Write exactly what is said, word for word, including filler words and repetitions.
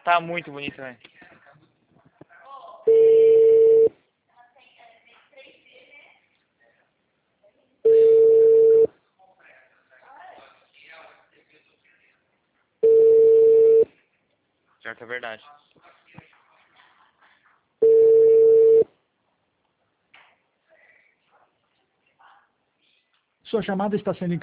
Tá muito bonito, velho. Pior que é verdade. Sua chamada está sendo